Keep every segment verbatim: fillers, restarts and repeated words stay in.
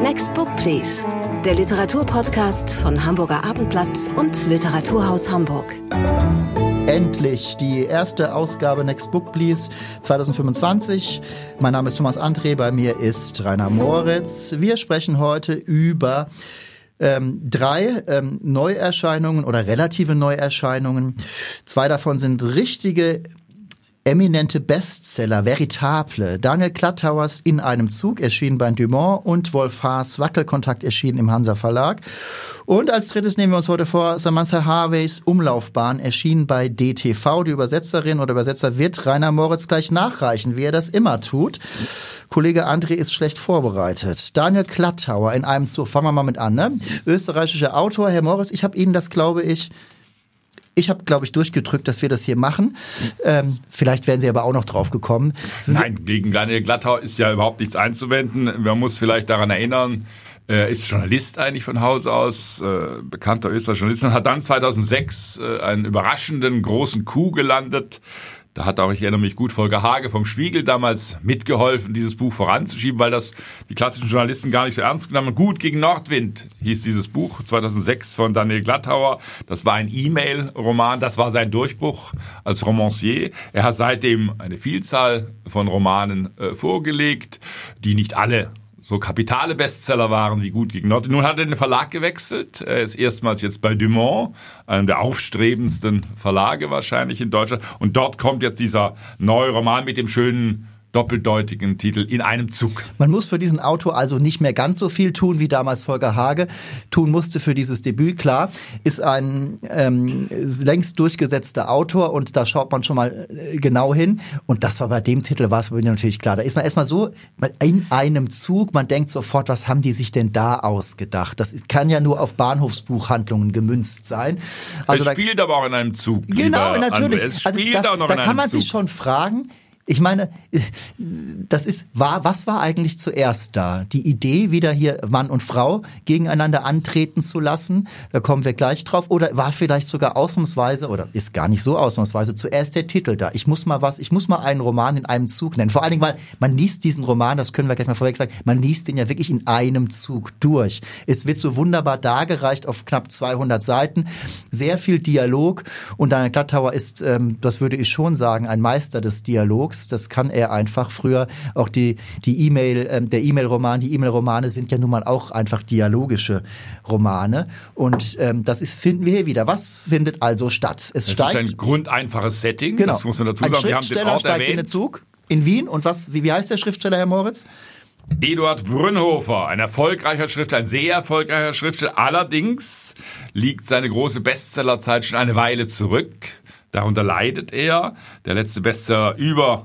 Next Book Please, der Literaturpodcast von Hamburger Abendblatt und Literaturhaus Hamburg. Endlich die erste Ausgabe Next Book Please zwanzig fünfundzwanzig. Mein Name ist Thomas André, bei mir ist Rainer Moritz. Wir sprechen heute über ähm, drei ähm, Neuerscheinungen oder relative Neuerscheinungen. Zwei davon sind richtige eminente Bestseller, veritable. Daniel Glattauers In einem Zug erschienen bei Dumont und Wolf Haas Wackelkontakt erschienen im Hansa Verlag. Und als drittes nehmen wir uns heute vor Samantha Harveys Umlaufbahn erschienen bei D T V. Die Übersetzerin oder Übersetzer wird Rainer Moritz gleich nachreichen, wie er das immer tut. Kollege André ist schlecht vorbereitet. Daniel Glattauer In einem Zug. Fangen wir mal mit an, ne? Österreichischer Autor. Herr Moritz, ich habe Ihnen das, glaube ich, Ich habe, glaube ich, durchgedrückt, dass wir das hier machen. Ähm, vielleicht wären Sie aber auch noch drauf gekommen. Nein, gegen Daniel Glattauer ist ja überhaupt nichts einzuwenden. Man muss vielleicht daran erinnern, er ist Journalist eigentlich von Haus aus, äh, bekannter österreichischer Journalist, und hat dann zweitausendsechs äh, einen überraschenden großen Coup gelandet. Da hat auch, ich erinnere mich gut, Volker Hage vom Spiegel damals mitgeholfen, dieses Buch voranzuschieben, weil das die klassischen Journalisten gar nicht so ernst genommen haben. Gut gegen Nordwind hieß dieses Buch, zweitausendsechs von Daniel Glattauer. Das war ein E-Mail-Roman, das war sein Durchbruch als Romancier. Er hat seitdem eine Vielzahl von Romanen äh, vorgelegt, die nicht alle so kapitale Bestseller waren wie Gut gegen Nordwind. Nun hat er den Verlag gewechselt. Er ist erstmals jetzt bei Dumont, einem der aufstrebendsten Verlage wahrscheinlich in Deutschland. Und dort kommt jetzt dieser neue Roman mit dem schönen doppeldeutigen Titel In einem Zug. Man muss für diesen Autor also nicht mehr ganz so viel tun, wie damals Volker Hage tun musste für dieses Debüt. Klar, ist ein ähm, längst durchgesetzter Autor und da schaut man schon mal äh, genau hin. Und das war bei dem Titel, war es bei mir natürlich klar. Da ist man erstmal so in einem Zug, man denkt sofort, was haben die sich denn da ausgedacht? Das ist, kann ja nur auf Bahnhofsbuchhandlungen gemünzt sein. Also es spielt da, aber auch in einem Zug. Genau, natürlich. André. Es spielt also das, auch noch da in einem kann man Zug. sich schon fragen, ich meine, das ist, war, was war eigentlich zuerst da? Die Idee, wieder hier Mann und Frau gegeneinander antreten zu lassen, da kommen wir gleich drauf, oder war vielleicht sogar ausnahmsweise, oder ist gar nicht so ausnahmsweise, zuerst der Titel da. Ich muss mal was, ich muss mal einen Roman in einem Zug nennen. Vor allen Dingen, weil man liest diesen Roman, das können wir gleich mal vorweg sagen, man liest den ja wirklich in einem Zug durch. Es wird so wunderbar dargereicht auf knapp zweihundert Seiten, sehr viel Dialog, und Daniel Glattauer ist, ähm, das würde ich schon sagen, ein Meister des Dialogs. Das kann er einfach. Früher auch die die E-Mail, ähm, der E-Mail-Roman, die E-Mail-Romane sind ja nun mal auch einfach dialogische Romane. Und ähm, das ist, finden wir hier wieder. Was findet also statt? Es, es steigt, ist ein grundeinfaches Setting, genau. Das muss man dazu ein sagen. Wir haben den Schriftsteller Ort steigt erwähnt. in den Zug in Wien. Und was? Wie, wie heißt der Schriftsteller, Herr Moritz? Eduard Brünnhofer, ein erfolgreicher Schriftsteller, ein sehr erfolgreicher Schriftsteller. Allerdings liegt seine große Bestsellerzeit schon eine Weile zurück. Darunter leidet er. Der letzte Bestseller über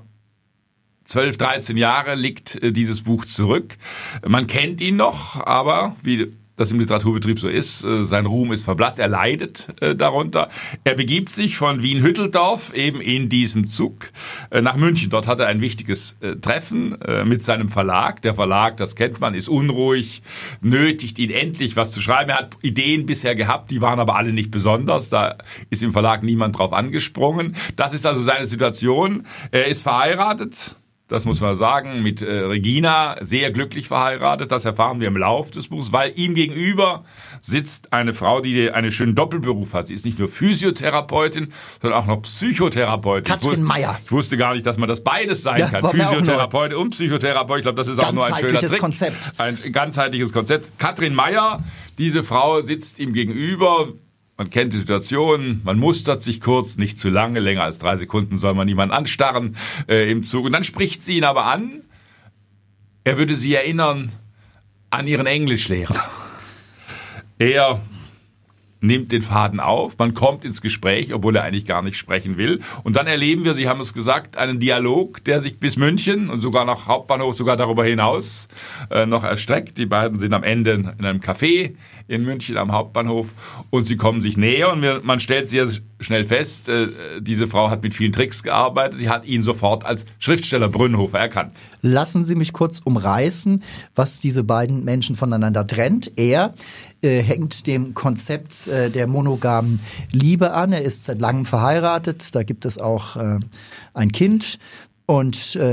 zwölf, dreizehn Jahre liegt äh, dieses Buch zurück. Man kennt ihn noch, aber wie das im Literaturbetrieb so ist, äh, sein Ruhm ist verblasst, er leidet äh, darunter. Er begibt sich von Wien-Hütteldorf eben in diesem Zug äh, nach München. Dort hat er ein wichtiges äh, Treffen äh, mit seinem Verlag. Der Verlag, das kennt man, ist unruhig, nötigt ihn endlich was zu schreiben. Er hat Ideen bisher gehabt, die waren aber alle nicht besonders. Da ist im Verlag niemand drauf angesprungen. Das ist also seine Situation. Er ist verheiratet. Das muss man sagen, mit äh, Regina, sehr glücklich verheiratet. Das erfahren wir im Lauf des Buchs, weil ihm gegenüber sitzt eine Frau, die einen schönen Doppelberuf hat. Sie ist nicht nur Physiotherapeutin, sondern auch noch Psychotherapeutin. Katrin Meyer. Ich wusste gar nicht, dass man das beides sein ja, kann. Physiotherapeutin und Psychotherapeut. Ich glaube, das ist auch nur ein schöner Trick. Konzept. Ein ganzheitliches Konzept. Katrin Meyer, diese Frau sitzt ihm gegenüber. Man kennt die Situation, man mustert sich kurz, nicht zu lange, länger als drei Sekunden soll man niemanden anstarren äh, im Zug. Und dann spricht sie ihn aber an, er würde sie erinnern an ihren Englischlehrer. Er nimmt den Faden auf, man kommt ins Gespräch, obwohl er eigentlich gar nicht sprechen will. Und dann erleben wir, Sie haben es gesagt, einen Dialog, der sich bis München und sogar nach Hauptbahnhof, sogar darüber hinaus äh, noch erstreckt. Die beiden sind am Ende in einem Café in München am Hauptbahnhof und sie kommen sich näher und wir, man stellt sehr schnell fest, äh, diese Frau hat mit vielen Tricks gearbeitet, sie hat ihn sofort als Schriftsteller Brünnhofer erkannt. Lassen Sie mich kurz umreißen, was diese beiden Menschen voneinander trennt. Er äh, hängt dem Konzept äh, der monogamen Liebe an, er ist seit langem verheiratet, da gibt es auch äh, ein Kind und äh,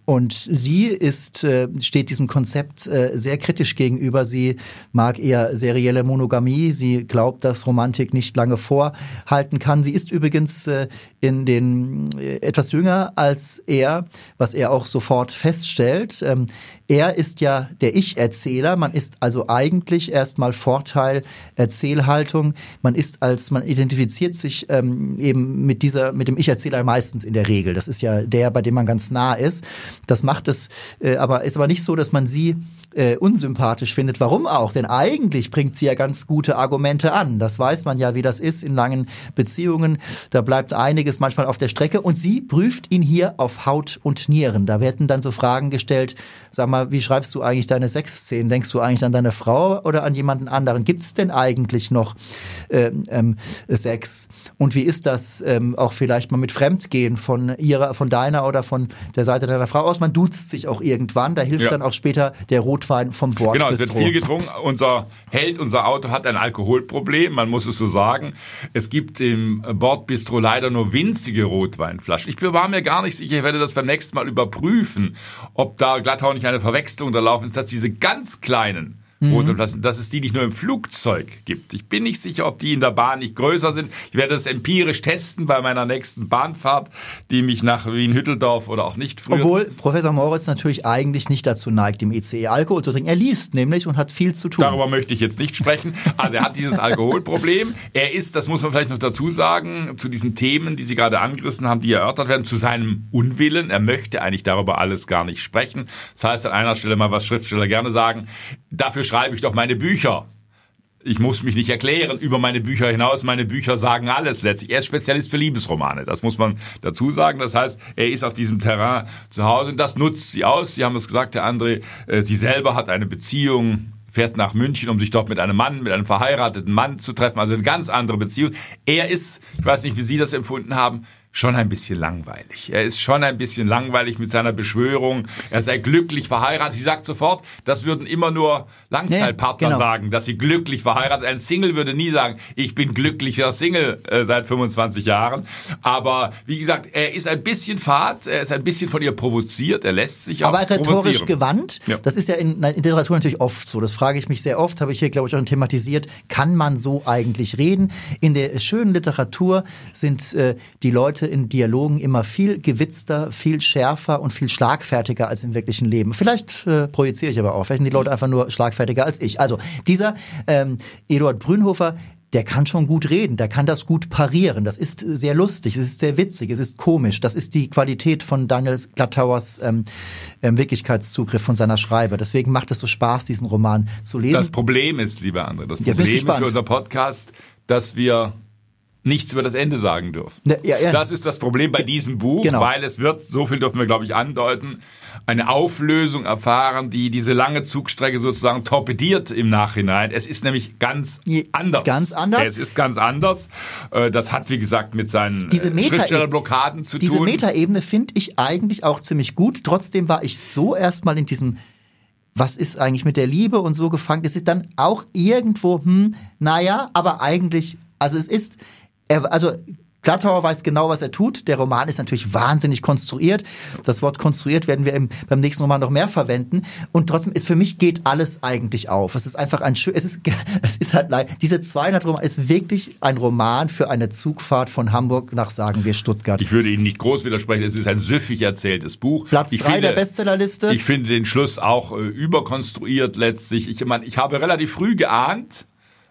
Und sie ist, äh, steht diesem Konzept äh, sehr kritisch gegenüber. Sie mag eher serielle Monogamie. Sie glaubt, dass Romantik nicht lange vorhalten kann. Sie ist übrigens äh, in den äh, etwas jünger als er, was er auch sofort feststellt. Ähm, er ist ja der Ich-Erzähler. Man ist also eigentlich erstmal Vorteil Erzählhaltung. Man ist als, man identifiziert sich ähm, eben mit dieser, mit dem Ich-Erzähler meistens in der Regel. Das ist ja der, bei dem man ganz nah ist. Das macht es, äh, aber ist aber nicht so, dass man sie äh, unsympathisch findet. Warum auch? Denn eigentlich bringt sie ja ganz gute Argumente an. Das weiß man ja, wie das ist in langen Beziehungen. Da bleibt einiges manchmal auf der Strecke und sie prüft ihn hier auf Haut und Nieren. Da werden dann so Fragen gestellt, sag mal, wie schreibst du eigentlich deine Sexszenen? Denkst du eigentlich an deine Frau oder an jemanden anderen? Gibt es denn eigentlich noch ähm, ähm, Sex? Und wie ist das ähm, auch vielleicht mal mit Fremdgehen von ihrer, von deiner oder von der Seite deiner Frau aus? Man duzt sich auch irgendwann. Da hilft ja dann auch später der Rotwein vom Bord. Genau, es wird viel getrunken. Unser Held, unser Auto hat ein Alkoholproblem, man muss es so sagen. Es gibt im Bordbistro leider nur winzige Rotweinflaschen. Ich war mir gar nicht sicher, ich werde das beim nächsten Mal überprüfen, ob da glatt auch nicht eine Verwechslung unterlaufen ist, dass diese ganz kleinen Rotweinflaschen, dass es die nicht nur im Flugzeug gibt. Ich bin nicht sicher, ob die in der Bahn nicht größer sind. Ich werde das empirisch testen bei meiner nächsten Bahnfahrt, die mich nach Wien-Hütteldorf oder auch nicht früher... Obwohl Professor Moritz natürlich eigentlich nicht dazu neigt, im I C E Alkohol zu trinken. Er liest nämlich und hat viel zu tun. Darüber möchte ich jetzt nicht sprechen. Also er hat dieses Alkoholproblem. Er ist, das muss man vielleicht noch dazu sagen, zu diesen Themen, die Sie gerade angerissen haben, die erörtert werden, zu seinem Unwillen. Er möchte eigentlich darüber alles gar nicht sprechen. Das heißt an einer Stelle mal, was Schriftsteller gerne sagen, dafür schreibe ich doch meine Bücher. Ich muss mich nicht erklären über meine Bücher hinaus. Meine Bücher sagen alles letztlich. Er ist Spezialist für Liebesromane. Das muss man dazu sagen. Das heißt, er ist auf diesem Terrain zu Hause und das nutzt sie aus. Sie haben es gesagt, Herr André, sie selber hat eine Beziehung, fährt nach München, um sich dort mit einem Mann, mit einem verheirateten Mann zu treffen. Also eine ganz andere Beziehung. Er ist, ich weiß nicht, wie Sie das empfunden haben, schon ein bisschen langweilig. Er ist schon ein bisschen langweilig mit seiner Beschwörung. Er sei glücklich verheiratet. Sie sagt sofort, das würden immer nur Langzeitpartner ja, genau. sagen, dass sie glücklich verheiratet. Ein Single würde nie sagen, ich bin glücklicher Single äh, seit fünfundzwanzig Jahren. Aber wie gesagt, er ist ein bisschen fad, er ist ein bisschen von ihr provoziert, er lässt sich auch Aber rhetorisch provozieren. gewandt, ja. Das ist ja in, in der Literatur natürlich oft so. Das frage ich mich sehr oft, habe ich hier, glaube ich, auch thematisiert. Kann man so eigentlich reden? In der schönen Literatur sind äh, die Leute in Dialogen immer viel gewitzter, viel schärfer und viel schlagfertiger als im wirklichen Leben. Vielleicht äh, projiziere ich aber auch. Vielleicht sind die Leute einfach nur schlagfertiger als ich. Also dieser ähm, Eduard Brünhofer, der kann schon gut reden, der kann das gut parieren. Das ist sehr lustig, es ist sehr witzig, es ist komisch. Das ist die Qualität von Daniel Glattauers ähm, ähm, Wirklichkeitszugriff von seiner Schreiber. Deswegen macht es so Spaß, diesen Roman zu lesen. Das Problem ist, lieber André, das Problem ist für unser Podcast, dass wir nichts über das Ende sagen dürfen. Ja, ja, ja. Das ist das Problem bei diesem Buch, genau. Weil es wird, so viel dürfen wir, glaube ich, andeuten, eine Auflösung erfahren, die diese lange Zugstrecke sozusagen torpediert im Nachhinein. Es ist nämlich ganz anders. Ganz anders? Es ist ganz anders. Das hat, wie gesagt, mit seinen Schriftstellerblockaden zu diese tun. Diese Metaebene finde ich eigentlich auch ziemlich gut. Trotzdem war ich so erstmal in diesem was ist eigentlich mit der Liebe und so gefangen. Es ist dann auch irgendwo, hm, naja, aber eigentlich, also es ist Er, also Glattauer weiß genau, was er tut. Der Roman ist natürlich wahnsinnig konstruiert. Das Wort konstruiert werden wir im, beim nächsten Roman noch mehr verwenden. Und trotzdem ist für mich geht alles eigentlich auf. Es ist einfach ein schön, es ist, es ist halt leid. Diese zweihundert Roman ist wirklich ein Roman für eine Zugfahrt von Hamburg nach, sagen wir, Stuttgart. Ich würde Ihnen nicht groß widersprechen. Es ist ein süffig erzähltes Buch. Platz drei der Bestsellerliste. Ich finde den Schluss auch äh, überkonstruiert letztlich. Ich meine, ich habe relativ früh geahnt,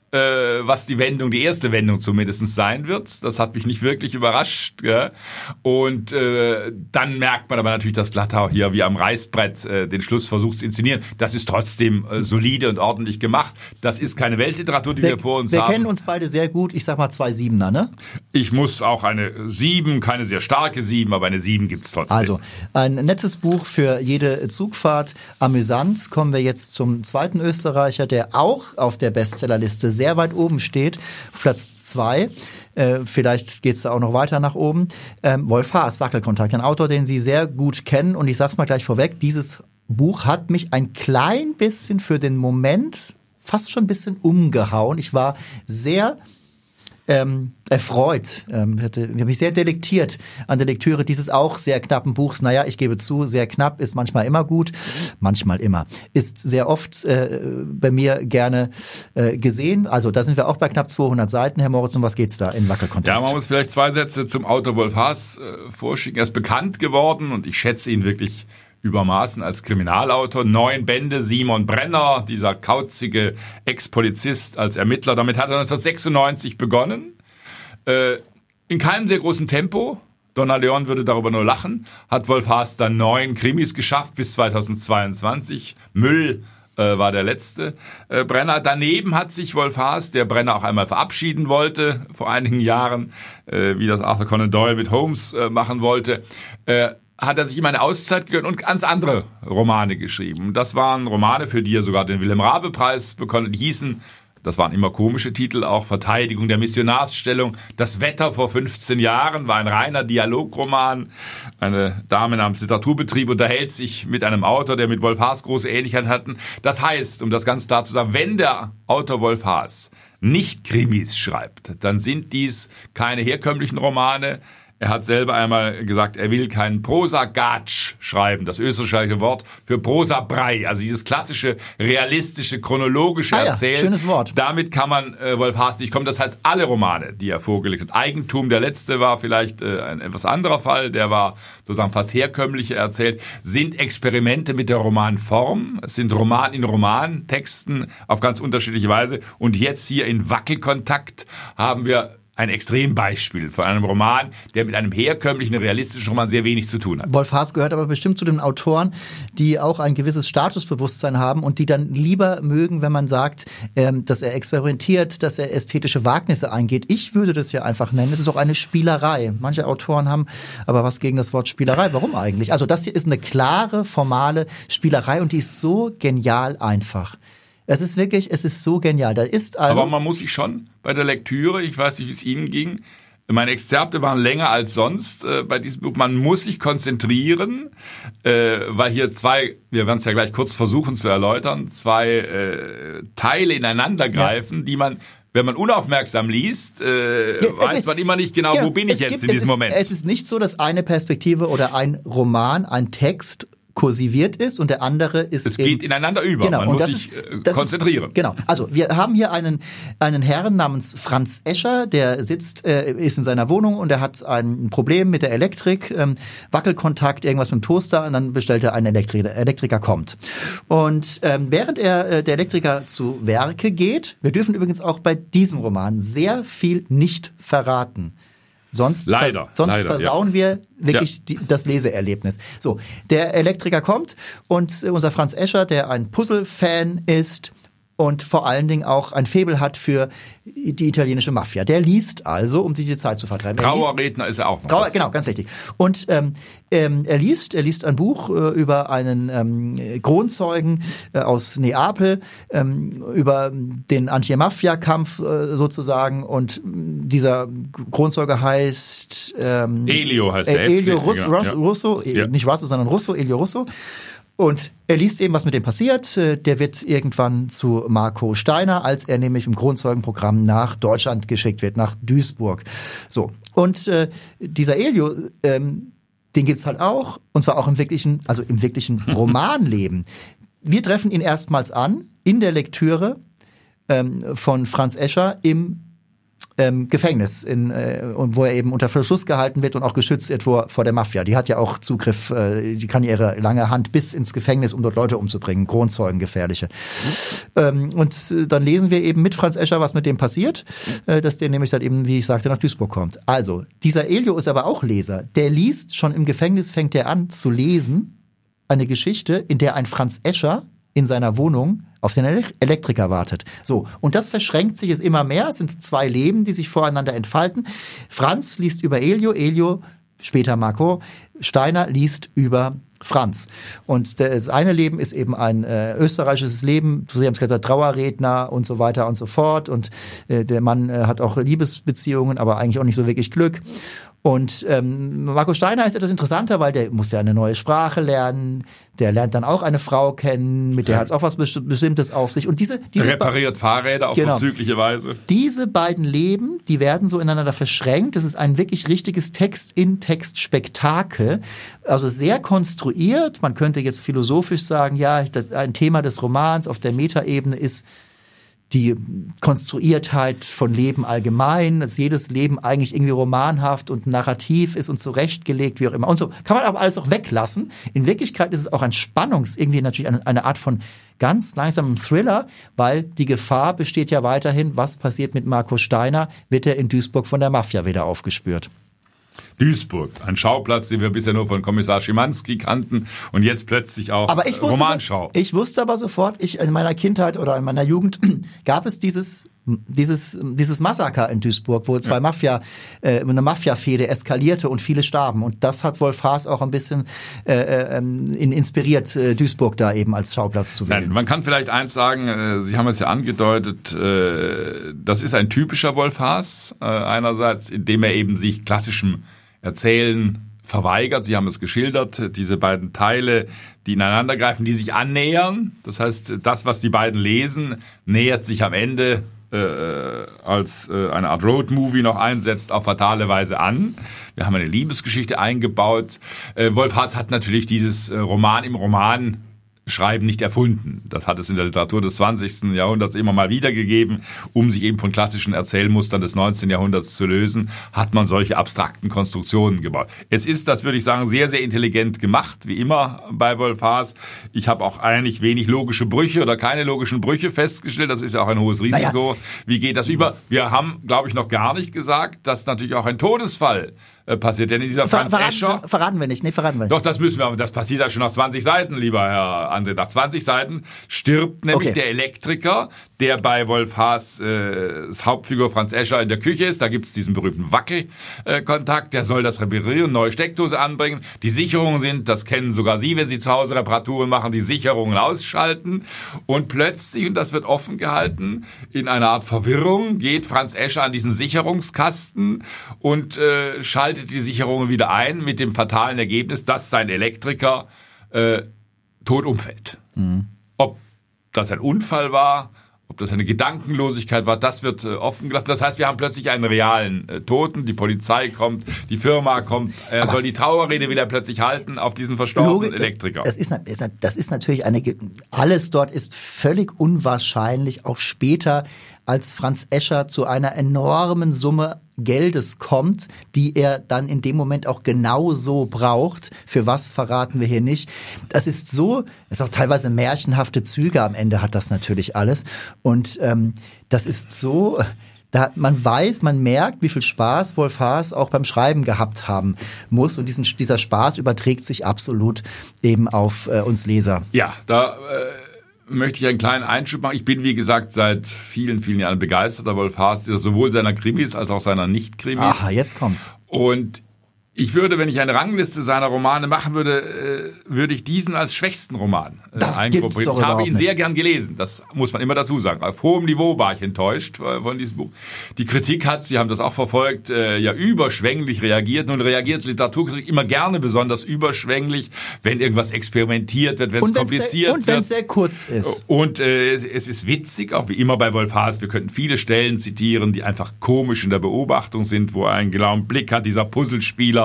was die Wendung, die erste Wendung zumindest sein wird. Das hat mich nicht wirklich überrascht. Gell? Und äh, dann merkt man aber natürlich, dass Glattauer hier wie am Reißbrett äh, den Schluss versucht zu inszenieren. Das ist trotzdem äh, solide und ordentlich gemacht. Das ist keine Weltliteratur, die wir, wir vor uns wir haben. Wir kennen uns beide sehr gut. Ich sag mal zwei Siebener, ne? Ich muss auch eine Sieben, keine sehr starke Sieben, aber eine Sieben gibt's trotzdem. Also, ein nettes Buch für jede Zugfahrt. Amüsant. Kommen wir jetzt zum zweiten Österreicher, der auch auf der Bestsellerliste sehr weit oben steht, Platz zwei. Äh, vielleicht geht's da auch noch weiter nach oben. Ähm, Wolf Haas, Wackelkontakt, ein Autor, den Sie sehr gut kennen. Und ich sag's mal gleich vorweg, dieses Buch hat mich ein klein bisschen für den Moment fast schon ein bisschen umgehauen. Ich war sehr ähm, erfreut, ähm, hatte, ich habe mich sehr delektiert an der Lektüre dieses auch sehr knappen Buchs. Naja, ich gebe zu, sehr knapp ist manchmal immer gut, manchmal immer. Ist sehr oft äh, bei mir gerne äh, gesehen. Also da sind wir auch bei knapp zweihundert Seiten, Herr Moritz. Um was geht's da in Wackelkontakt? Ja, man muss vielleicht zwei Sätze zum Autor Wolf Haas äh, vorschicken. Er ist bekannt geworden und ich schätze ihn wirklich übermaßen als Kriminalautor. Neun Bände, Simon Brenner, dieser kauzige Ex-Polizist als Ermittler. Damit hat er neunzehnhundertsechsundneunzig begonnen. Äh, in keinem sehr großen Tempo. Donna Leon würde darüber nur lachen. Hat Wolf Haas dann neun Krimis geschafft bis zweitausendzweiundzwanzig. Müll äh, war der letzte äh, Brenner. Daneben hat sich Wolf Haas, der Brenner auch einmal verabschieden wollte, vor einigen Jahren, äh, wie das Arthur Conan Doyle mit Holmes äh, machen wollte, äh, hat er sich immer eine Auszeit gegönnt und ganz andere Romane geschrieben. Das waren Romane, für die er sogar den Wilhelm-Raabe-Preis bekommen, die hießen, das waren immer komische Titel, auch Verteidigung der Missionarsstellung. Das Wetter vor fünfzehn Jahren war ein reiner Dialogroman. Eine Dame namens Literaturbetrieb unterhält sich mit einem Autor, der mit Wolf Haas große Ähnlichkeit hatten. Das heißt, um das ganz klar zu sagen, wenn der Autor Wolf Haas nicht Krimis schreibt, dann sind dies keine herkömmlichen Romane. Er hat selber einmal gesagt, er will keinen Prosa-Gatsch schreiben, das österreichische Wort für Prosa-Brei, also dieses klassische, realistische, chronologische ah ja, Erzählen. Schönes Wort. Damit kann man äh, Wolf Haas nicht kommen. Das heißt, alle Romane, die er vorgelegt hat, Eigentum, der letzte war vielleicht äh, ein etwas anderer Fall, der war sozusagen fast herkömmlicher erzählt, sind Experimente mit der Romanform. Es sind Roman in Roman, Texten auf ganz unterschiedliche Weise. Und jetzt hier in Wackelkontakt haben wir ein Extrembeispiel von einem Roman, der mit einem herkömmlichen, realistischen Roman sehr wenig zu tun hat. Wolf Haas gehört aber bestimmt zu den Autoren, die auch ein gewisses Statusbewusstsein haben und die dann lieber mögen, wenn man sagt, ähm, dass er experimentiert, dass er ästhetische Wagnisse eingeht. Ich würde das ja einfach nennen. Es ist auch eine Spielerei. Manche Autoren haben aber was gegen das Wort Spielerei. Warum eigentlich? Also das hier ist eine klare, formale Spielerei und die ist so genial einfach. Es ist wirklich, es ist so genial. Da ist also aber man muss sich schon bei der Lektüre, ich weiß nicht, wie es Ihnen ging, meine Exzerpte waren länger als sonst äh, bei diesem Buch. Man muss sich konzentrieren, äh, weil hier zwei, wir werden es ja gleich kurz versuchen zu erläutern, zwei äh, Teile ineinander greifen, ja, die man, wenn man unaufmerksam liest, äh, ja, weiß ist, man immer nicht genau, ja, wo bin ich jetzt gibt, in diesem es ist, Moment. Es ist nicht so, dass eine Perspektive oder ein Roman, ein Text kursiviert ist und der andere ist es eben, geht ineinander über, genau, man und muss das sich ist, äh, konzentrieren. Ist, genau, also wir haben hier einen einen Herrn namens Franz Escher, der sitzt, äh, ist in seiner Wohnung und er hat ein Problem mit der Elektrik, ähm, Wackelkontakt, irgendwas mit dem Toaster und dann bestellt er einen Elektriker, der Elektriker kommt. Und ähm, während er äh, der Elektriker zu Werke geht, wir dürfen übrigens auch bei diesem Roman sehr viel nicht verraten. Sonst, leider, vers- sonst leider, versauen ja. wir wirklich ja. die, das Leseerlebnis. So, der Elektriker kommt und unser Franz Escher, der ein Puzzle-Fan ist und vor allen Dingen auch ein Faible hat für die italienische Mafia. Der liest also, um sich die Zeit zu vertreiben. Trauerredner ist er auch noch. Trauer, genau, ganz wichtig. Und ähm, ähm, er liest, er liest ein Buch äh, über einen ähm, Kronzeugen äh, aus Neapel, ähm, über den Anti-Mafia-Kampf äh, sozusagen. Und dieser Kronzeuge heißt ähm, Elio heißt äh, der. Elio Russo, ja, Russo, ja. Russo ja. nicht Russo, sondern Russo, Elio Russo. Und er liest eben, was mit dem passiert. Der wird irgendwann zu Marco Steiner, als er nämlich im Kronzeugenprogramm nach Deutschland geschickt wird, nach Duisburg. So. Und äh, dieser Elio, ähm, den gibt's halt auch, und zwar auch im wirklichen, also im wirklichen Romanleben. Wir treffen ihn erstmals an in der Lektüre ähm, von Franz Escher im Ähm, Gefängnis, in, äh, wo er eben unter Verschluss gehalten wird und auch geschützt wird vor, vor der Mafia. Die hat ja auch Zugriff, äh, die kann ihre lange Hand bis ins Gefängnis, um dort Leute umzubringen, Kronzeugen, gefährliche. Mhm. Ähm, und äh, dann lesen wir eben mit Franz Escher, was mit dem passiert, äh, dass der nämlich dann eben, wie ich sagte, nach Duisburg kommt. Also, dieser Elio ist aber auch Leser. Der liest, schon im Gefängnis fängt er an zu lesen, eine Geschichte, in der ein Franz Escher in seiner Wohnung auf den Elektriker wartet. So, und das verschränkt sich jetzt immer mehr. Es sind zwei Leben, die sich voreinander entfalten. Franz liest über Elio, Elio, später Marco, Steiner liest über Franz. Und das eine Leben ist eben ein äh, österreichisches Leben, Sie haben es gesagt, Trauerredner und so weiter und so fort. Und äh, der Mann äh, hat auch Liebesbeziehungen, aber eigentlich auch nicht so wirklich Glück. Und ähm, Marco Steiner ist etwas interessanter, weil der muss ja eine neue Sprache lernen, der lernt dann auch eine Frau kennen, mit der hat es auch was Bestimmtes auf sich. Und diese, diese repariert Fahrräder auf genau. vorzügliche Weise. Diese beiden Leben, die werden so ineinander verschränkt. Das ist ein wirklich richtiges Text-in-Text-Spektakel. Also sehr konstruiert. Man könnte jetzt philosophisch sagen, ja, das, ein Thema des Romans auf der Metaebene ist die Konstruiertheit von Leben allgemein, dass jedes Leben eigentlich irgendwie romanhaft und narrativ ist und zurechtgelegt, wie auch immer. Und so kann man aber alles auch weglassen. In Wirklichkeit ist es auch ein Spannungs-, irgendwie natürlich eine, eine Art von ganz langsamem Thriller, weil die Gefahr besteht ja weiterhin, was passiert mit Marco Steiner, wird er in Duisburg von der Mafia wieder aufgespürt. Duisburg, ein Schauplatz, den wir bisher nur von Kommissar Schimanski kannten und jetzt plötzlich auch aber ich wusste Romanschau. So, ich wusste aber sofort, ich in meiner Kindheit oder in meiner Jugend gab es dieses dieses dieses Massaker in Duisburg, wo zwei ja. Mafia äh, eine Mafia-Fehde eskalierte und viele starben und das hat Wolf Haas auch ein bisschen äh, äh, inspiriert, äh, Duisburg da eben als Schauplatz zu wählen. Nein, man kann vielleicht eins sagen, äh, Sie haben es ja angedeutet, äh, das ist ein typischer Wolf Haas, äh, einerseits, indem er eben sich klassischem Erzählen verweigert. Sie haben es geschildert, diese beiden Teile, die ineinander greifen, die sich annähern. Das heißt, das, was die beiden lesen, nähert sich am Ende äh, als äh, eine Art Roadmovie noch einsetzt, auf fatale Weise an. Wir haben eine Liebesgeschichte eingebaut. Äh, Wolf Haas hat natürlich dieses äh, Roman im Roman Schreiben nicht erfunden. Das hat es in der Literatur des zwanzigsten Jahrhunderts immer mal wieder gegeben. Um sich eben von klassischen Erzählmustern des neunzehnten Jahrhunderts zu lösen, hat man solche abstrakten Konstruktionen gebaut. Es ist, das würde ich sagen, sehr, sehr intelligent gemacht, wie immer bei Wolf Haas. Ich habe auch eigentlich wenig logische Brüche oder keine logischen Brüche festgestellt. Das ist ja auch ein hohes Risiko. Naja. Wie geht das über? Wir haben, glaube ich, noch gar nicht gesagt, dass natürlich auch ein Todesfall passiert. Denn in dieser Ver- Franz verraten, Escher... Verraten wir nicht, nee, verraten wir nicht. Doch, das müssen wir, das passiert ja schon nach zwanzig Seiten, lieber Herr André. Nach zwanzig Seiten stirbt nämlich okay. der Elektriker, der bei Wolf Haas äh, das Hauptfigur Franz Escher in der Küche ist. Da gibt es diesen berühmten Wackelkontakt. Der soll das reparieren, neue Steckdose anbringen. Die Sicherungen sind, das kennen sogar Sie, wenn Sie zu Hause Reparaturen machen, die Sicherungen ausschalten. Und plötzlich, und das wird offen gehalten, in einer Art Verwirrung geht Franz Escher an diesen Sicherungskasten und äh, schaltet die Sicherungen wieder ein mit dem fatalen Ergebnis, dass sein Elektriker äh, tot umfällt. Mhm. Ob das ein Unfall war, ob das eine Gedankenlosigkeit war, das wird äh, offen gelassen. Das heißt, wir haben plötzlich einen realen äh, Toten, die Polizei kommt, die Firma kommt, er Aber soll die Trauerrede wieder plötzlich halten auf diesen verstorbenen Logik, Elektriker. Das ist, das ist natürlich eine, alles dort ist völlig unwahrscheinlich, auch später, als Franz Escher zu einer enormen Summe Geldes kommt, die er dann in dem Moment auch genau so braucht. Für was verraten wir hier nicht. Das ist so, das ist auch teilweise märchenhafte Züge am Ende hat das natürlich alles. Und ähm, das ist so, da man weiß, man merkt, wie viel Spaß Wolf Haas auch beim Schreiben gehabt haben muss. Und diesen, dieser Spaß überträgt sich absolut eben auf äh, uns Leser. Ja, da äh möchte ich einen kleinen Einschub machen. Ich bin, wie gesagt, seit vielen, vielen Jahren begeisterter Wolf Haas, sowohl seiner Krimis als auch seiner Nicht-Krimis. Aha, jetzt kommt's. Und ich würde, wenn ich eine Rangliste seiner Romane machen würde, würde ich diesen als schwächsten Roman das eingruppieren. Ich habe ihn sehr gern gelesen, das muss man immer dazu sagen. Auf hohem Niveau war ich enttäuscht von diesem Buch. Die Kritik hat, Sie haben das auch verfolgt, ja überschwänglich reagiert. Nun reagiert Literaturkritik immer gerne besonders überschwänglich, wenn irgendwas experimentiert wird, wenn es kompliziert sehr, und wird. Und wenn es sehr kurz ist. Und äh, es ist witzig, auch wie immer bei Wolf Haas. Wir könnten viele Stellen zitieren, die einfach komisch in der Beobachtung sind, wo er einen genauen Blick hat, dieser Puzzlespieler,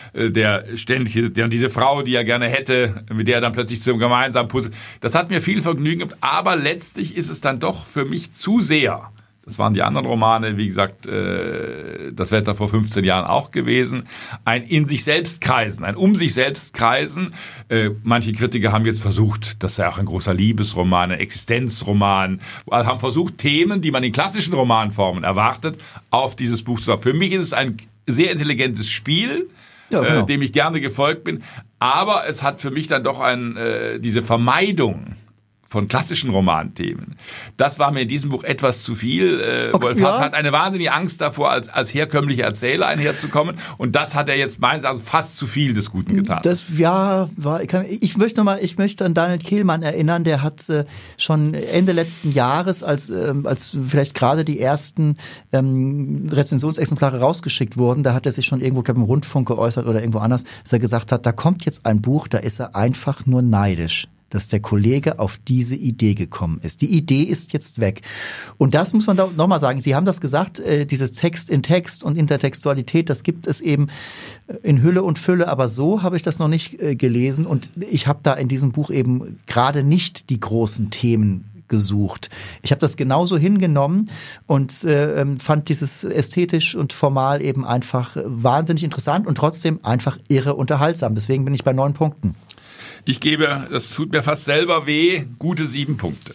der ständig, der diese Frau, die er gerne hätte, mit der er dann plötzlich zum gemeinsamen Puzzle. Das hat mir viel Vergnügen gemacht, aber letztlich ist es dann doch für mich zu sehr. Das waren die anderen Romane, wie gesagt, äh, das Wetter vor fünfzehn Jahren auch gewesen. Ein in sich selbst kreisen, ein um sich selbst kreisen. Äh, manche Kritiker haben jetzt versucht, das sei auch ein großer Liebesroman, ein Existenzroman, also haben versucht, Themen, die man in klassischen Romanformen erwartet, auf dieses Buch zu haben. Für mich ist es ein sehr intelligentes Spiel, ja, genau. äh, dem ich gerne gefolgt bin. Aber es hat für mich dann doch ein, äh, diese Vermeidung von klassischen Romanthemen. Das war mir in diesem Buch etwas zu viel. Äh, okay, Wolf Haas ja. hat eine wahnsinnige Angst davor, als, als herkömmlicher Erzähler einherzukommen. Und das hat er jetzt meines Erachtens fast zu viel des Guten getan. Das, ja, war, ich, kann, ich möchte noch mal, ich möchte an Daniel Kehlmann erinnern, der hat äh, schon Ende letzten Jahres, als, ähm, als vielleicht gerade die ersten ähm, Rezensionsexemplare rausgeschickt wurden, da hat er sich schon irgendwo, ich glaube, im Rundfunk geäußert oder irgendwo anders, dass er gesagt hat, da kommt jetzt ein Buch, da ist er einfach nur neidisch, dass der Kollege auf diese Idee gekommen ist. Die Idee ist jetzt weg. Und das muss man da nochmal sagen. Sie haben das gesagt, äh, dieses Text in Text und Intertextualität, das gibt es eben in Hülle und Fülle, aber so habe ich das noch nicht äh, gelesen. Und ich habe da in diesem Buch eben gerade nicht die großen Themen gesucht. Ich habe das genauso hingenommen und äh, fand dieses ästhetisch und formal eben einfach wahnsinnig interessant und trotzdem einfach irre unterhaltsam. Deswegen bin ich bei neun Punkten. Ich gebe, das tut mir fast selber weh, gute sieben Punkte.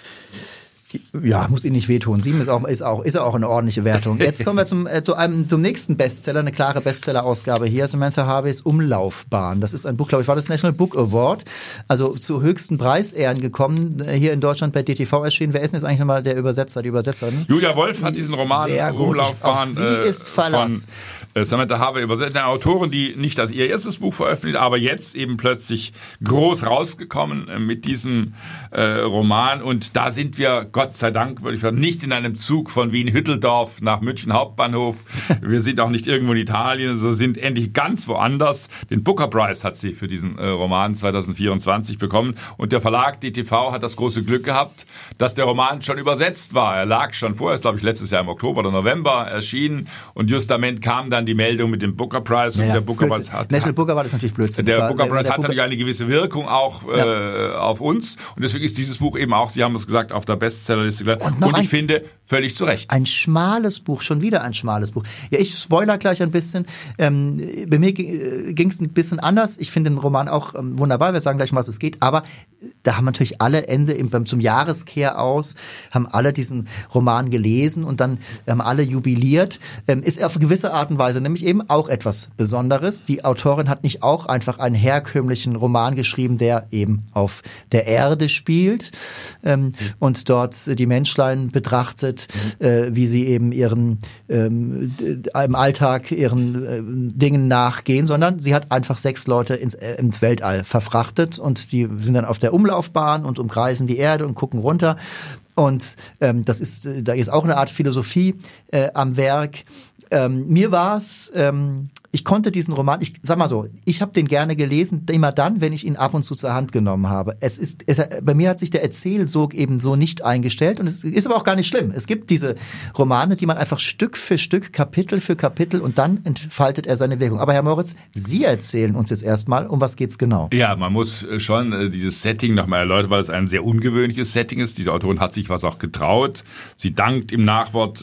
Ja, muss Ihnen nicht wehtun. Sieben ist auch, ist auch, ist auch eine ordentliche Wertung. Jetzt kommen wir zum, äh, zu einem, zum nächsten Bestseller, eine klare Bestseller-Ausgabe hier. Samantha Harveys Umlaufbahn. Das ist ein Buch, glaube ich, war das National Book Award. Also zu höchsten Preisehren gekommen, äh, hier in Deutschland bei D T V erschienen. Wer ist denn jetzt eigentlich nochmal der Übersetzer, die Übersetzerin? Julia Wolf hat diesen Roman Sehr gut. Umlaufbahn Auf sie ist Verlass. von äh, Samantha Harvey übersetzt. Eine Autorin, die nicht als ihr erstes Buch veröffentlicht, aber jetzt eben plötzlich groß rausgekommen äh, mit diesem äh, Roman. Und da sind wir, Gott sei Dank, würde ich sagen, nicht in einem Zug von Wien-Hütteldorf nach München Hauptbahnhof. Wir sind auch nicht irgendwo in Italien, so sind endlich ganz woanders. Den Booker Prize hat sie für diesen äh, Roman zwanzig vierundzwanzig bekommen. Und der Verlag D T V hat das große Glück gehabt, dass der Roman schon übersetzt war. Er lag schon vorher, ist glaube ich letztes Jahr im Oktober oder November erschienen. Und justament kam dann die Meldung mit dem Booker Prize. Ja, und ja. der Booker Prize hat, National Booker war das natürlich Blödsinn. Der war, Booker Prize der hat Booker natürlich eine gewisse Wirkung auch äh, ja. auf uns. Und deswegen ist dieses Buch eben auch, Sie haben es gesagt, auf der Bestsellerliste. Und, und ich ein, finde, völlig zu Recht. Ein schmales Buch, schon wieder ein schmales Buch. Ja, ich spoiler gleich ein bisschen. Ähm, bei mir ging es ein bisschen anders. Ich finde den Roman auch ähm, wunderbar. Wir sagen gleich, um was es geht. Aber da haben natürlich alle Ende im, beim, zum Jahreskehr aus, haben alle diesen Roman gelesen und dann haben alle jubiliert. Ähm, ist auf gewisse Art und Weise nämlich eben auch etwas Besonderes. Die Autorin hat nicht auch einfach einen herkömmlichen Roman geschrieben, der eben auf der Erde spielt ähm, und dort die Menschlein betrachtet, äh, wie sie eben ihren ähm, im Alltag ihren äh, Dingen nachgehen, sondern sie hat einfach sechs Leute ins, äh, ins Weltall verfrachtet und die sind dann auf der Umlaufbahn und umkreisen die Erde und gucken runter. Und ähm, das ist, da ist auch eine Art Philosophie äh, am Werk. Ähm, mir war es, ähm, ich konnte diesen Roman, ich sag mal so, ich habe den gerne gelesen, immer dann, wenn ich ihn ab und zu zur Hand genommen habe. Es ist, es, bei mir hat sich der Erzählsog eben so nicht eingestellt und es ist aber auch gar nicht schlimm. Es gibt diese Romane, die man einfach Stück für Stück, Kapitel für Kapitel und dann entfaltet er seine Wirkung. Aber Herr Moritz, Sie erzählen uns jetzt erstmal, um was geht's genau? Ja, man muss schon äh, dieses Setting nochmal erläutern, weil es ein sehr ungewöhnliches Setting ist. Diese Autorin hat sich was auch getraut. Sie dankt im Nachwort, äh,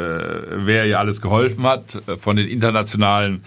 wer ihr alles geholfen hat, äh, von den internationalen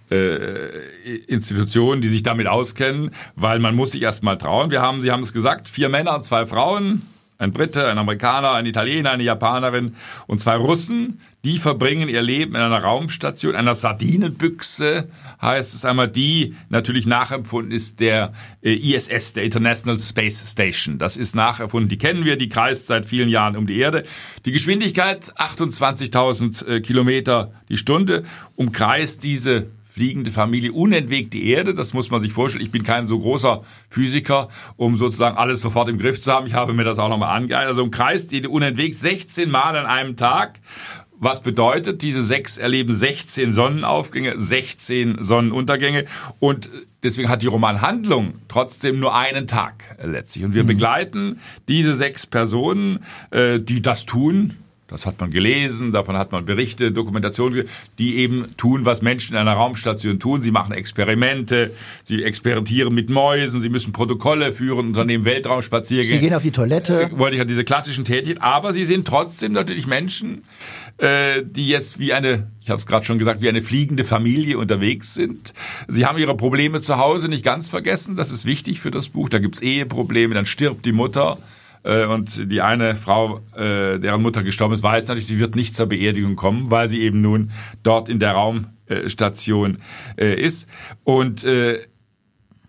Äh, Institutionen, die sich damit auskennen, weil man muss sich erstmal trauen. Wir haben, Sie haben es gesagt, vier Männer, zwei Frauen, ein Brite, ein Amerikaner, ein Italiener, eine Japanerin und zwei Russen, die verbringen ihr Leben in einer Raumstation, einer Sardinenbüchse, heißt es einmal, die natürlich nachempfunden ist der äh, I S S, der International Space Station. Das ist nachempfunden, die kennen wir, die kreist seit vielen Jahren um die Erde. Die Geschwindigkeit, achtundzwanzigtausend äh, Kilometer die Stunde, umkreist diese fliegende Familie unentwegt die Erde, das muss man sich vorstellen. Ich bin kein so großer Physiker, um sozusagen alles sofort im Griff zu haben. Ich habe mir das auch nochmal angeeignet. Also umkreist die unentwegt sechzehn Mal an einem Tag. Was bedeutet, diese sechs erleben sechzehn Sonnenaufgänge, sechzehn Sonnenuntergänge und deswegen hat die Romanhandlung trotzdem nur einen Tag letztlich. Und wir mhm. begleiten diese sechs Personen, die das tun. Das hat man gelesen, davon hat man Berichte, Dokumentationen, die eben tun, was Menschen in einer Raumstation tun. Sie machen Experimente, sie experimentieren mit Mäusen, sie müssen Protokolle führen, unternehmen Weltraumspaziergänge. Sie gehen auf die Toilette. Äh, wollte ich ja diese klassischen Tätigkeiten. Aber sie sind trotzdem natürlich Menschen, äh, die jetzt wie eine, ich habe es gerade schon gesagt, wie eine fliegende Familie unterwegs sind. Sie haben ihre Probleme zu Hause nicht ganz vergessen. Das ist wichtig für das Buch. Da gibt's Eheprobleme, dann stirbt die Mutter. Und die eine Frau, deren Mutter gestorben ist, weiß natürlich, sie wird nicht zur Beerdigung kommen, weil sie eben nun dort in der Raumstation ist. Und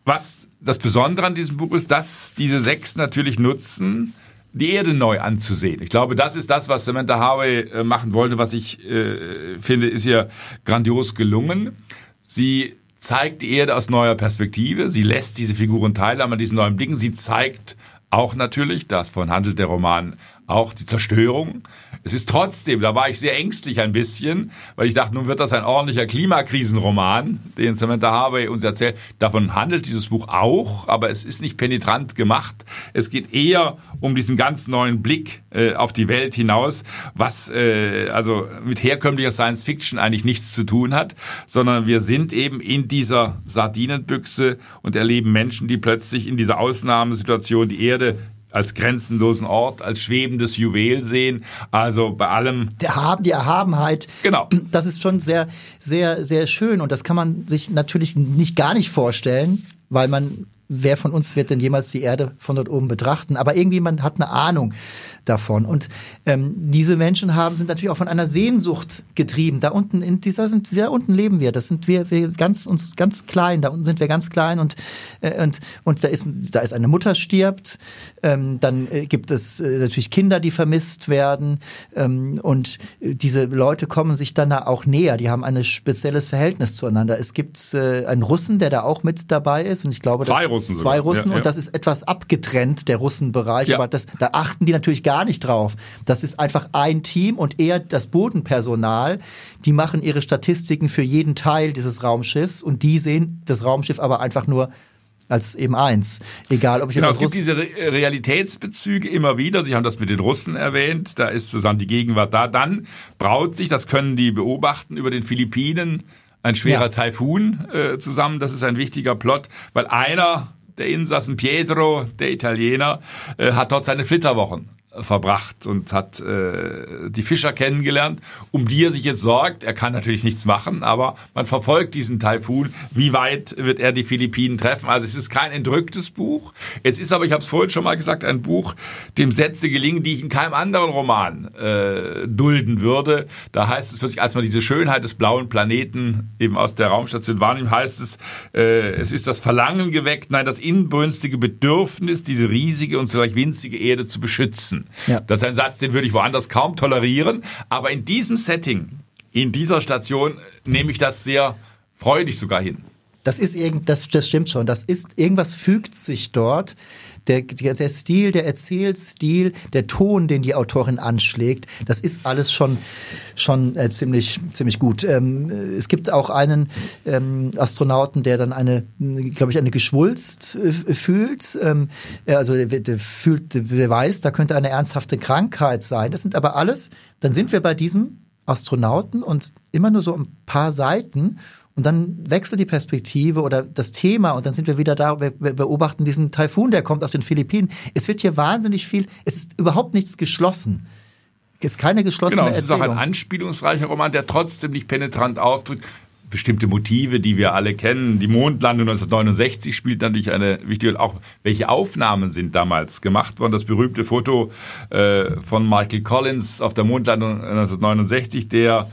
was das Besondere an diesem Buch ist, dass diese sechs natürlich nutzen, die Erde neu anzusehen. Ich glaube, das ist das, was Samantha Harvey äh, machen wollte, was ich äh, finde, ist ihr grandios gelungen. Sie zeigt die Erde aus neuer Perspektive. Sie lässt diese Figuren teilhaben an diesen neuen Blicken. Sie zeigt auch natürlich, davon handelt der Roman, auch die Zerstörung. Es ist trotzdem, da war ich sehr ängstlich ein bisschen, weil ich dachte, nun wird das ein ordentlicher Klimakrisenroman, den Samantha Harvey uns erzählt. Davon handelt dieses Buch auch, aber es ist nicht penetrant gemacht. Es geht eher um diesen ganz neuen Blick äh, auf die Welt hinaus, was äh, also mit herkömmlicher Science Fiction eigentlich nichts zu tun hat, sondern wir sind eben in dieser Sardinenbüchse und erleben Menschen, die plötzlich in dieser Ausnahmesituation die Erde als grenzenlosen Ort, als schwebendes Juwel sehen. Also bei allem. Der Haben, die Erhabenheit. Genau. Das ist schon sehr, sehr, sehr schön. Und das kann man sich natürlich nicht gar nicht vorstellen, weil man, wer von uns wird denn jemals die Erde von dort oben betrachten? Aber irgendwie man hat eine Ahnung davon. Und ähm, diese Menschen haben sind natürlich auch von einer Sehnsucht getrieben. Da unten in dieser sind da unten leben wir. Das sind wir, wir ganz uns ganz klein. Da unten sind wir ganz klein und äh, und und da ist da ist eine Mutter stirbt. Ähm, dann äh, gibt es äh, natürlich Kinder, die vermisst werden. Ähm, und äh, diese Leute kommen sich dann da auch näher. Die haben ein spezielles Verhältnis zueinander. Es gibt äh, einen Russen, der da auch mit dabei ist. Und ich glaube, zwei das, Russen zwei sogar. Russen. Ja, ja. Und das ist etwas abgetrennt, der Russenbereich. Ja. Aber das, da achten die natürlich gar nicht drauf. Das ist einfach ein Team und eher das Bodenpersonal. Die machen ihre Statistiken für jeden Teil dieses Raumschiffs und die sehen das Raumschiff aber einfach nur als eben eins. Egal, ob ich genau, jetzt es gibt diese Re- Realitätsbezüge immer wieder. Sie haben das mit den Russen erwähnt. Da ist sozusagen die Gegenwart da. Dann braut sich, das können die beobachten, über den Philippinen ein schwerer ja. Taifun äh, zusammen. Das ist ein wichtiger Plot, weil einer der Insassen, Pietro, der Italiener, äh, hat dort seine Flitterwochen verbracht und hat äh, die Fischer kennengelernt, um die er sich jetzt sorgt. Er kann natürlich nichts machen, aber man verfolgt diesen Taifun. Wie weit wird er die Philippinen treffen? Also es ist kein entrücktes Buch. Es ist aber, ich habe es vorhin schon mal gesagt, ein Buch, dem Sätze gelingen, die ich in keinem anderen Roman äh, dulden würde. Da heißt es plötzlich, als man diese Schönheit des blauen Planeten eben aus der Raumstation wahrnimmt, heißt es, äh, es ist das Verlangen geweckt, nein, das inbrünstige Bedürfnis, diese riesige und zugleich winzige Erde zu beschützen. Ja. Das ist ein Satz, den würde ich woanders kaum tolerieren. Aber in diesem Setting, in dieser Station, nehme ich das sehr freudig sogar hin. Das ist irgend, das, das stimmt schon. Das ist, irgendwas fügt sich dort. Der, der Stil, der Erzählstil, der Ton, den die Autorin anschlägt, das ist alles schon schon äh, ziemlich ziemlich gut. Ähm, es gibt auch einen ähm, Astronauten, der dann eine, glaube ich, eine Geschwulst äh, fühlt. Ähm, also der, der fühlt, der weiß, da könnte eine ernsthafte Krankheit sein. Das sind aber alles. Dann sind wir bei diesem Astronauten und immer nur so ein paar Seiten. Und dann wechselt die Perspektive oder das Thema und dann sind wir wieder da, wir beobachten diesen Taifun, der kommt aus den Philippinen. Es wird hier wahnsinnig viel, es ist überhaupt nichts geschlossen. Es ist keine geschlossene Erzählung. Genau, es Erzählung. ist auch ein anspielungsreicher Roman, der trotzdem nicht penetrant auftritt. Bestimmte Motive, die wir alle kennen. Die Mondlandung neunzehnhundertneunundsechzig spielt natürlich eine wichtige Rolle. Auch welche Aufnahmen sind damals gemacht worden. Das berühmte Foto äh, von Michael Collins auf der Mondlandung neunzehnhundertneunundsechzig, der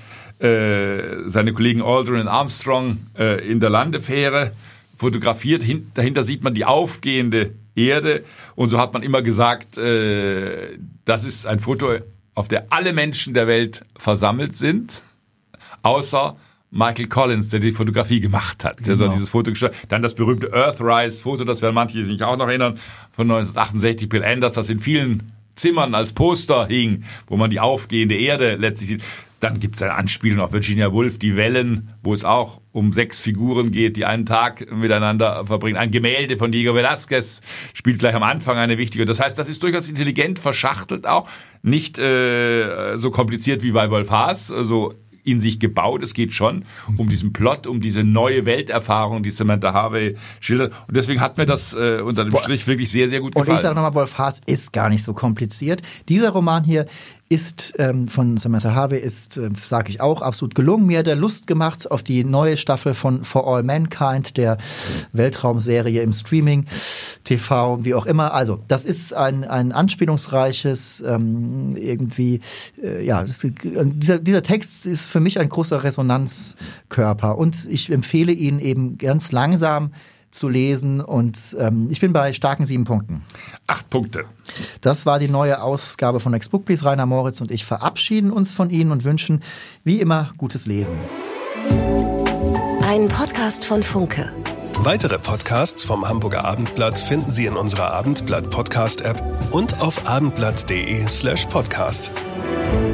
seine Kollegen Aldrin und Armstrong äh, in der Landefähre fotografiert. Hin, dahinter sieht man die aufgehende Erde und so hat man immer gesagt, äh, das ist ein Foto, auf der alle Menschen der Welt versammelt sind, außer Michael Collins, der die Fotografie gemacht hat. Der genau. so dieses Foto gestellt. Dann das berühmte Earthrise-Foto, das werden manche sich auch noch erinnern, von neunzehnhundertachtundsechzig, Bill Anders, das in vielen Zimmern als Poster hing, wo man die aufgehende Erde letztlich sieht. Dann gibt es eine Anspielung auf Virginia Woolf, die Wellen, wo es auch um sechs Figuren geht, die einen Tag miteinander verbringen. Ein Gemälde von Diego Velázquez spielt gleich am Anfang eine wichtige. Das heißt, das ist durchaus intelligent verschachtelt auch. Nicht äh, so kompliziert wie bei Wolf Haas, also in sich gebaut. Es geht schon um diesen Plot, um diese neue Welterfahrung, die Samantha Harvey schildert. Und deswegen hat mir das äh, unter dem Strich wirklich sehr, sehr gut gefallen. Und ich sage nochmal, Wolf Haas ist gar nicht so kompliziert. Dieser Roman hier ist ähm, von Samantha Harvey ist, äh, sage ich auch, absolut gelungen. Mir hat er Lust gemacht auf die neue Staffel von For All Mankind, der Weltraumserie im Streaming, T V, wie auch immer. Also das ist ein ein anspielungsreiches ähm, irgendwie, äh, ja, das, dieser dieser Text ist für mich ein großer Resonanzkörper und ich empfehle ihn eben ganz langsam zu lesen. Und ähm, ich bin bei starken sieben Punkten. Acht Punkte. Das war die neue Ausgabe von Next Book Please. Rainer Moritz und ich verabschieden uns von Ihnen und wünschen, wie immer, gutes Lesen. Ein Podcast von Funke. Weitere Podcasts vom Hamburger Abendblatt finden Sie in unserer Abendblatt Podcast App und auf abendblatt punkt de slash podcast.